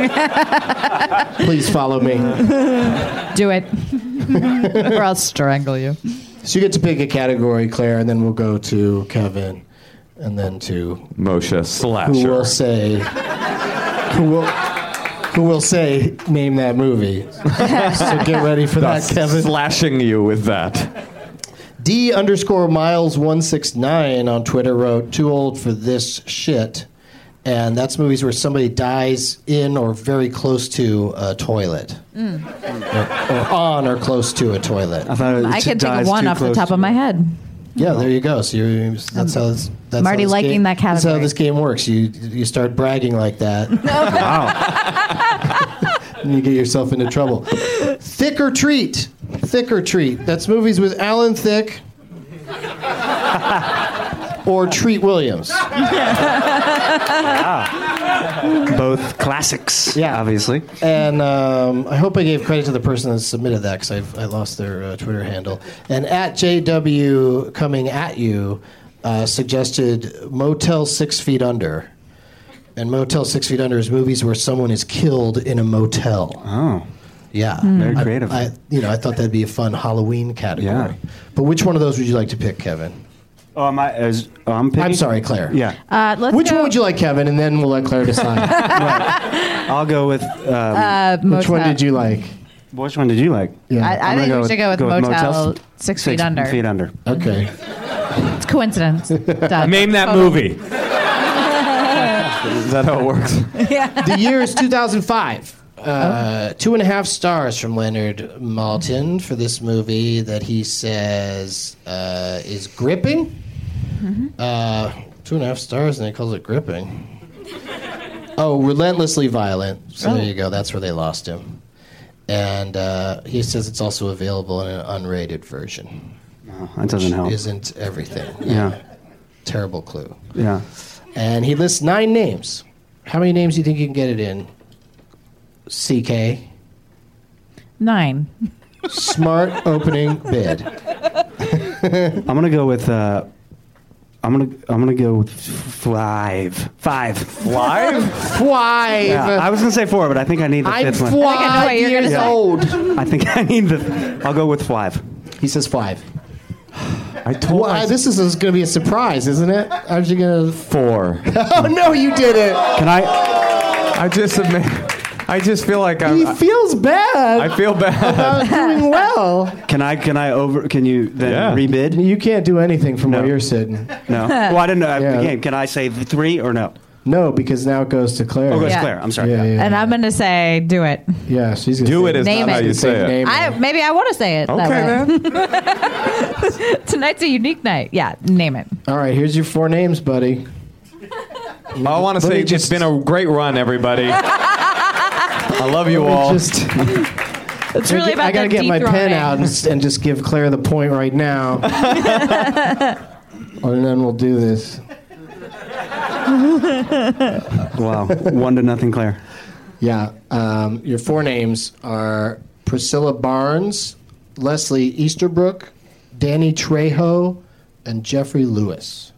Please follow me. Do it, or I'll strangle you. So you get to pick a category, Claire, and then we'll go to Kevin, and then to Moshe Slasher. who will say, who will, who will say, name that movie. So get ready for that, Thus Kevin. slashing you with that. D underscore Miles one six nine on Twitter wrote, "Too old for this shit," and that's movies where somebody dies in or very close to a toilet, Mm. or, or on or close to a toilet. I thought it I can think dies of one too off the close top to- of my head. Yeah, there you go. So you're, that's how this. That's I'm how already this liking game, that That's how category. this game works. You you start bragging like that, and you get yourself into trouble. Thick or Treat. Thick or Treat. That's movies with Alan Thicke or Treat Williams. Both classics. Yeah. Obviously. And um, I hope I gave credit to the person that submitted that because I lost their uh, Twitter handle. And at J W Coming At You uh, suggested Motel Six Feet Under. And Motel Six Feet Under is movies where someone is killed in a motel. Oh. Yeah. Very I- creative. I, you know, I thought that'd be a fun Halloween category. Yeah. But which one of those would you like to pick, Kevin? Oh, am I? Is, oh, I'm picking? I'm sorry, Claire. Yeah. Uh, let's Which go, one would you like, Kevin? And then we'll let Claire decide. I'll go with. Um, Uh, Which one Motel. did you like? which one did you like? Yeah. I, I I'm think gonna we should go with Motel Six Feet Under. Feet Under. Okay. It's coincidence. Done. Name that Total. movie. Is that how it works? The year is two thousand five. Uh, two and a half stars from Leonard Maltin for this movie that he says uh, is gripping. Mm-hmm. Uh, two and a half stars, and he calls it gripping. Oh, relentlessly violent. So Oh. there you go. That's where they lost him. And uh, he says it's also available in an unrated version. Oh, that doesn't which help. Isn't everything? Yeah. Terrible clue. Yeah. And he lists nine names. How many names do you think you can get it in? C K. Nine. Smart opening bid. I'm gonna go with. Uh, I'm gonna. I'm gonna go with five. Five. Five? Five. Yeah, I was gonna say four, but I think I need the I'm fifth one. I know what five you're gonna years say. old. I think I need the. I'll go with five. He says five. I told Well, myself- this is, is going to be a surprise, isn't it? How's you going to... four. Oh, no, you didn't. Can I? I just admit, I just feel like I'm. He feels bad I feel bad. about doing well. Can I? Can I over? Can you then Yeah. rebid? You can't do anything from No. where you're sitting. No. Well, I didn't know. Yeah. Again, can I say three or no? No, because now it goes to Claire. Oh, it goes Yeah. Claire. I'm sorry. Yeah, yeah. And I'm going to say, do it. Yeah, she's going to Do say it is Name not how it. you say it. Name I it. maybe I want to say it. Okay, that way. then. Tonight's a unique night. Yeah, name it. All right, here's your four names, buddy. I want to Let say me it's just- been a great run, everybody. I love you Let me all. Just, It's really about I got to the get my pen dethroning. out and, s- and just give Claire the point right now. And then we'll do this. Wow. One to nothing, Claire. Yeah. Um, your four names are Priscilla Barnes, Leslie Easterbrook, Danny Trejo, and Jeffrey Lewis.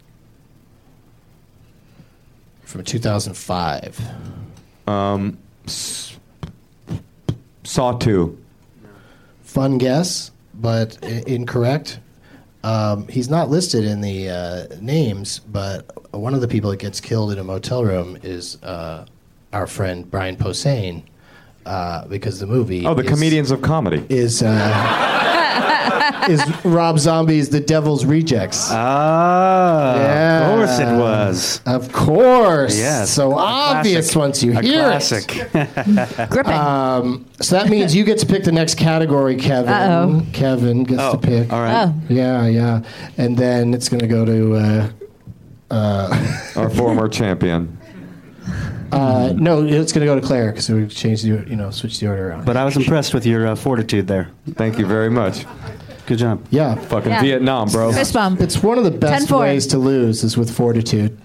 From two thousand five. Um, s- Saw two. Fun guess, but I- incorrect. Um, he's not listed in the uh, names, but one of the people that gets killed in a motel room is uh, our friend Brian Posehn, uh, because the movie. Oh, the is, comedians of comedy. Is uh, is Rob Zombie's The Devil's Rejects? Ah, yeah, of course it was. Of course. Yes. So A obvious classic. once you A hear classic. it. Gripping. Um, so that means you get to pick the next category, Kevin. Uh-oh. Kevin gets Oh, to pick. all right. Oh. Yeah, yeah. And then it's going to go to. Uh, uh, Our former champion. uh, no, it's going to go to Claire because we changed the, you know, switched the order around. But I was impressed with your uh, fortitude there. Thank you very much. Good job. Yeah. Fucking Yeah. Vietnam, bro. Fist bump. It's one of the best ten four. ways to lose is with fortitude.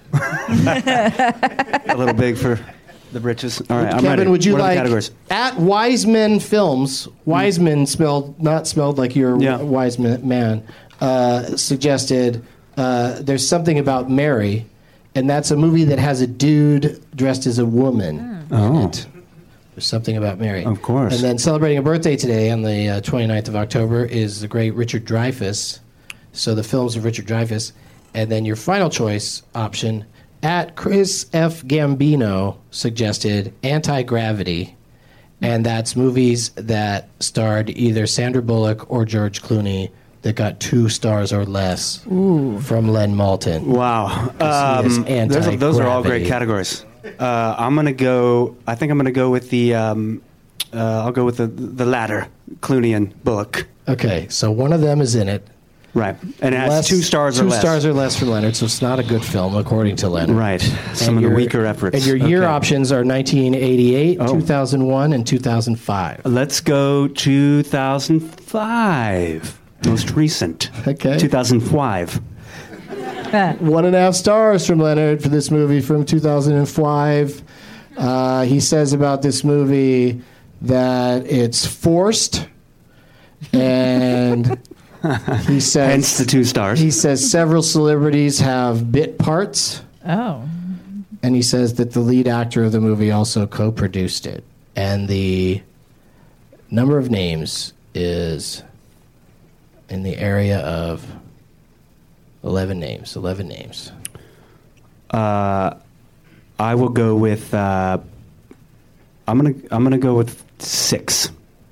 A little big for the britches. All right, I'm Kevin, ready. would you What are the like categories? at Wiseman Films? Wiseman spelled not spelled like you're Yeah. a wise ma- man. Uh, suggested uh, there's something about Mary, and that's a movie that has a dude dressed as a woman. Oh. In it. There's something about Mary. Of course. And then celebrating a birthday today on the uh, twenty-ninth of October is the great Richard Dreyfuss. So the films of Richard Dreyfuss. And then your final choice option, at Chris F. Gambino suggested Anti-Gravity. And that's movies that starred either Sandra Bullock or George Clooney that got two stars or less from Len Moulton. Wow. Because he is Um, those, are, those are all great anti-gravity. categories. Uh, I'm gonna go. I think I'm gonna go with the. Um, uh, I'll go with the the latter, Clooney and Bullock. Okay, so one of them is in it. Right, and it has Less- two stars two or less. stars or less for Leonard, so it's not a good film according to Leonard. Right. Some And of the your- weaker efforts. And your year Okay. options are nineteen eighty-eight, Oh. two thousand one, and two thousand five. Let's go two thousand five. Most recent. Okay. two thousand five. One and a half stars from Leonard for this movie from two thousand five. Uh, he says about this movie that it's forced, and he says Hence the two stars. He says several celebrities have bit parts, Oh. and he says that the lead actor of the movie also co-produced it. And the number of names is in the area of eleven names. Eleven names. Uh, I will go with. Uh, I'm gonna. I'm gonna go with six.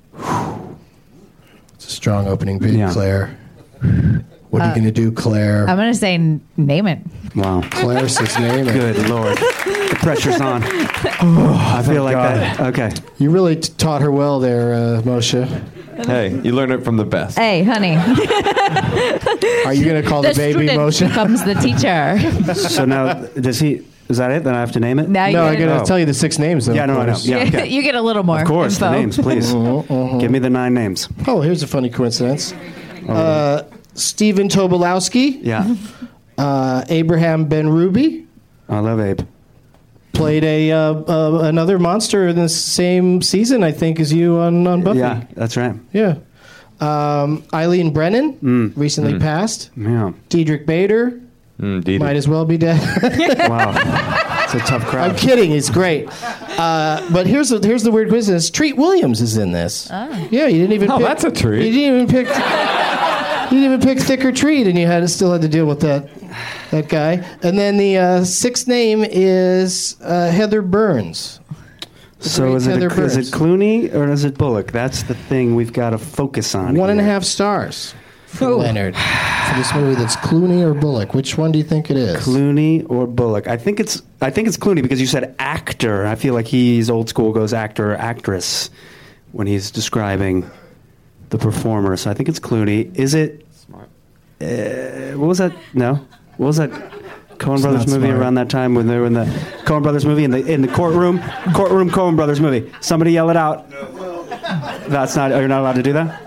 It's a strong opening bid, Yeah. Claire. What are you Uh, going to do, Claire? I'm going to say n- name it. Wow. Claire says name it. Good lord. The pressure's on. I feel like that. Okay. You really t- taught her well there, uh, Moshe. Hey, you learn it from the best. Hey, honey. Are you going to call the, the baby student Moshe? becomes the teacher. So now, does he? Is that it? Then I have to name it? Now you No, I'm get, going to Oh. tell you the six names. Though, Yeah, no, of I know. course. Yeah, okay. you get a little more Of course, info. the names, please. Give me the nine names. Oh, here's a funny coincidence. Uh, Stephen Tobolowsky, Yeah. uh, Abraham Ben Ruby, I love Abe. played a uh, uh, another monster in the same season, I think, as you on, on Buffy. Yeah, that's right. Yeah. Um, Eileen Brennan, Mm. recently passed. Yeah. Diedrich Bader, Mm, Didi. might as well be dead. Wow. It's a tough I'm crowd. kidding. He's great. Uh, but here's the, here's the weird coincidence. Treat Williams is in this. Yeah, you didn't even. Oh, pick, that's a treat. You didn't even pick. You didn't even pick Thick or Treat, and you had still had to deal with that that guy. And then the uh, sixth name is uh, Heather Burns. The So great is it, Heather a, is it Burns. Clooney or is it Bullock? That's the thing we've got to focus on. One and a here. half stars for Leonard for this movie. That's Clooney or Bullock. Which one do you think it is? Clooney or Bullock? I think it's I think it's Clooney because you said actor. I feel like he's old school, goes actor or actress when he's describing the performer. So I think it's Clooney. Is it? Smart. Uh, what was that? No. What was that? Coen It's Brothers not movie smart. around that time when they were in the Coen Brothers movie in the in the courtroom courtroom Coen Brothers movie. Somebody yell it out. That's not. You're not allowed to do that.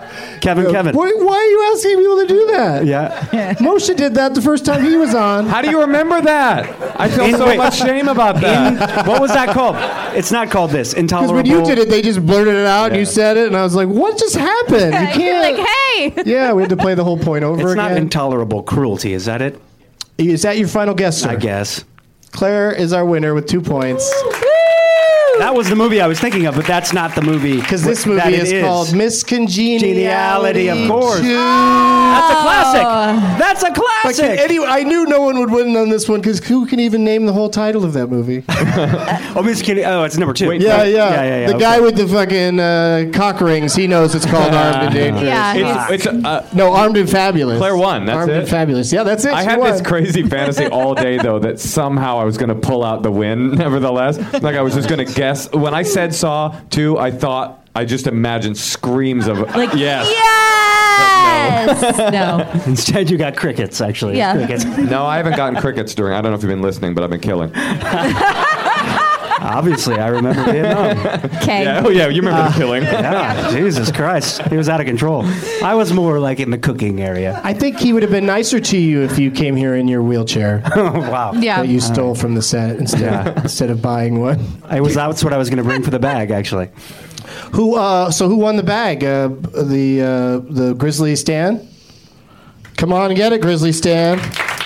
Kevin, Kevin. Why, why are you asking people to do that? Yeah. Moshe did that the first time he was on. How do you remember that? I feel In- so wait. much shame about that. In- what was that called? It's not called this. Because Intolerable. when you did it, they just blurted it out and Yeah. you said it, and I was like, what just happened? You You're can't. like, hey. Yeah, we had to play the whole point over It's again. not intolerable cruelty, is that it? Is that your final guess, sir? I guess. Claire is our winner with two points. That was the movie I was thinking of, but that's not the movie. Because this that movie it is, called Miscongeniality. Geniality, of course. two. That's a classic. That's a Like, classic. anyway, I knew no one would win on this one because who can even name the whole title of that movie? oh, Miss Kenny. Oh, it's number two. Wait, yeah, Right. yeah, Yeah, yeah, yeah, The okay. guy with the fucking uh, cock rings, he knows it's called Armed and Dangerous. Yeah, It's, it's, uh, No, Armed and Fabulous. Claire won, that's Armed it? and Fabulous. Yeah, that's it. I she had won. this crazy fantasy all day, though, that somehow I was going to pull out the win, nevertheless. Like, I was just going to guess. When I said Saw two, I thought, I just imagined screams of, Like, yes. yes! No. Instead, you got crickets, actually. Yeah. Crickets. No, I haven't gotten crickets during, I don't know if you've been listening, but I've been killing. Obviously, I remember Vietnam. Okay. Yeah, oh, yeah, you remember the killing. Yeah, Jesus Christ. He was out of control. I was more like in the cooking area. I think he would have been nicer to you if you came here in your wheelchair Oh, wow. Yeah. that you stole from the set instead, Yeah. instead of buying one. I was, that's what I was going to bring for the bag, actually. Who? Uh, so who won the bag? Uh, the uh, the Grizzly Stan. Come on and get it, Grizzly Stan.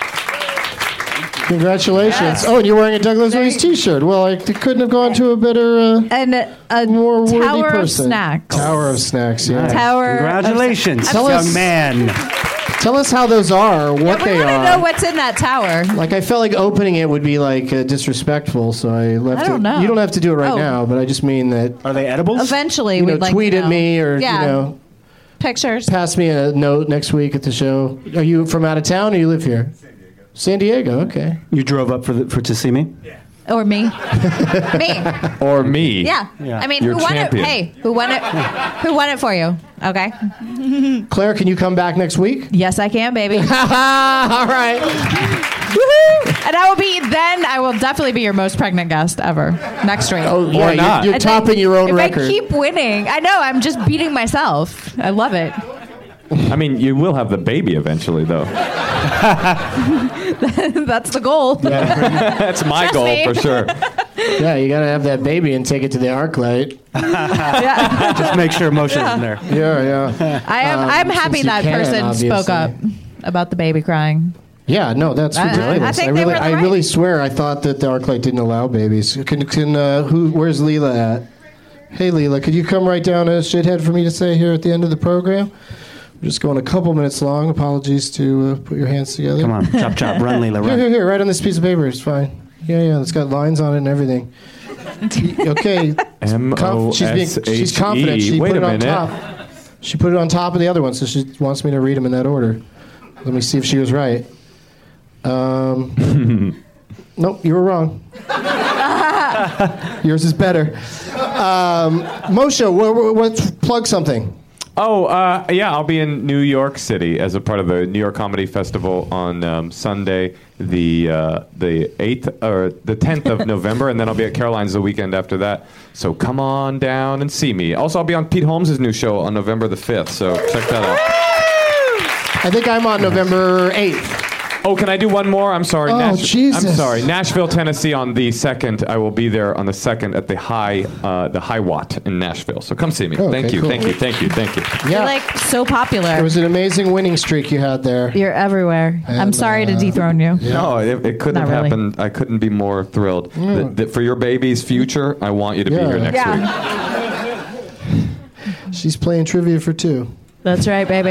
Congratulations! Yes. Oh, and you're wearing a Douglas Reese T-shirt. Well, I couldn't have gone to a better, uh, And a more worthy tower of person. snacks. Tower of snacks. Yeah. Tower. of- Congratulations, Tell young us- man. Tell us how those are, what Yeah, we they want to are. know what's in that tower. Like, I felt like opening it would be like uh, disrespectful, so I left I don't it. know. You don't have to do it right Oh. now, but I just mean that Are they edibles? Eventually, you know, we'd like tweet to at know. me or Yeah. you know, Pictures. pass me a note next week at the show. Are you from out of town or you live here? San Diego. Okay. You drove up for, the, for to see me? Or me. me. Or me. Yeah. Yeah. I mean, You're who won champion. it? Hey, who won it? Who won it for you? Okay. Claire, can you come back next week? Yes, I can, baby. All right. Woohoo! And I will be then. I will definitely be your most pregnant guest ever next week. Oh, yeah, Or not. You're, you're I think topping your own if record. I keep winning, I know I'm just beating myself. I love it. I mean, you will have the baby eventually, though. That's the goal. That's my Trust goal me. for sure. Yeah, you got to have that baby and take it to the ArcLight. Yeah. Just make sure emotion isn't there. Yeah, yeah. I am. Um, I'm happy since you that can, person spoke up obviously. about the baby crying. Yeah, no, that's I- I ridiculous. think they really, were in the I right. really swear, I thought that the ArcLight didn't allow babies. Can, can uh, who? Where's Leela at? Hey, Leela, could you come right down a shithead for me to say here at the end of the program? We're just going a couple minutes long. Apologies to uh, put your hands together. Come on, chop, chop, run, Leela, Here, run. here, here, right on this piece of paper. It's fine. Yeah, yeah, it's got lines on it and everything. Okay. M O Conf- she's, being, S she's H confident. E. She Wait put a it on minute. top. She put it on top of the other one, so she wants me to read them in that order. Let me see if she was right. Um, nope, you were wrong. Yours is better. Um, Moshe, what, what, what, plug something. Oh, uh, yeah, I'll be in New York City as a part of the New York Comedy Festival on um, Sunday, the uh, the eighth or the tenth of November, and then I'll be at Caroline's the weekend after that. So come on down and see me. Also, I'll be on Pete Holmes' new show on November the fifth, so check that out. I think I'm on November eighth. Oh, can I do one more? I'm sorry. Oh, Jesus. I'm sorry. Nashville, Tennessee on the second. I will be there on the second at the High uh, the High Watt in Nashville. So come see me. Oh, thank okay, you, cool. thank you, thank you, thank you. Yeah. You're like so popular. It was an amazing winning streak you had there. You're everywhere. I'm And, sorry to uh, dethrone you. No, it, it couldn't Not have really. happened. I couldn't be more thrilled. That, that for your baby's future, I want you to Yeah. be here next Yeah. week. She's playing trivia for two. That's right, baby.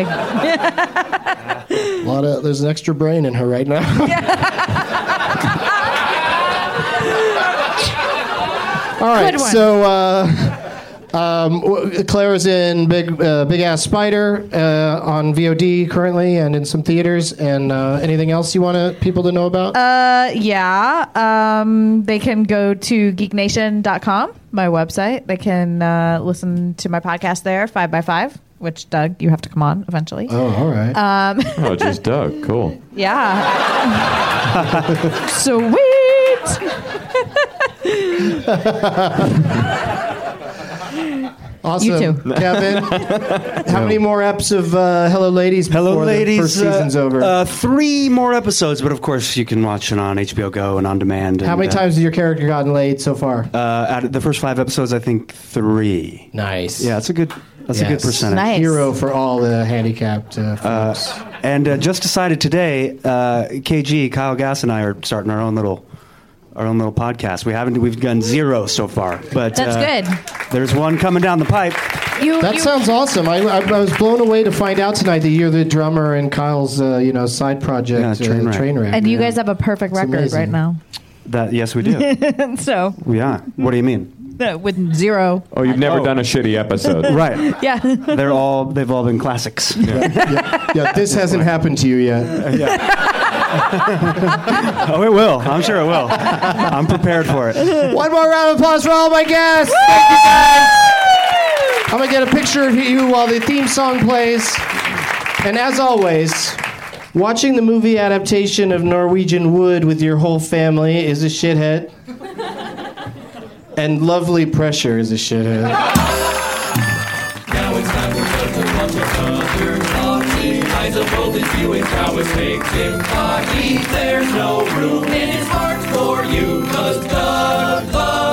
A lot of there's an extra brain in her right now. All right, Good one. so uh, um, w- Claire's in Big uh, Big Ass Spider uh, on V O D currently and in some theaters. And uh, anything else you want to, people to know about? Uh, yeah. Um, they can go to geek nation dot com, my website. They can uh, listen to my podcast there, Five by Five, which, Doug, you have to come on eventually. oh, all right. Um, Oh, just Doug. Cool. yeah. Sweet. Awesome. You too. Kevin, how many more eps of uh, Hello Ladies before Hello, ladies. the first season's uh, over? Uh, three more episodes, but of course you can watch it on H B O Go and on demand. How and, many uh, times has your character gotten laid so far? Uh, out of the first five episodes, I think three. Nice. Yeah, that's a good. That's Yes. a good percentage. Nice. Hero for all the handicapped uh, folks. And uh, just decided today, uh, K G, Kyle Gass, and I are starting our own little, our own little podcast. We haven't. We've done zero so far, but That's uh, good. There's one coming down the pipe. You, That you- sounds awesome. I, I, I was blown away to find out tonight that you're the drummer in Kyle's, uh, you know, side project, Yeah, Trainwreck. uh, Trainwreck. and you Yeah. guys have a perfect It's record amazing. right now. That yes, we do. so Yeah. What do you mean? uh, with zero. Oh, you've never Oh. done a shitty episode. Right. Yeah. They're all. They've all been classics. yeah, yeah, this hasn't happened to you yet. Oh, it will. I'm sure it will. I'm prepared for it. One more round of applause for all my guests. Thank you, guys. I'm going to get a picture of you while the theme song plays. And as always, watching the movie adaptation of Norwegian Wood with your whole family is a shithead. And Lovely Pressure is a shithead. Now it's time for just a bunch of other talking. Eyes of both is you and Prowess makes him cocky. There's no room in his heart for you, 'cause Doug loves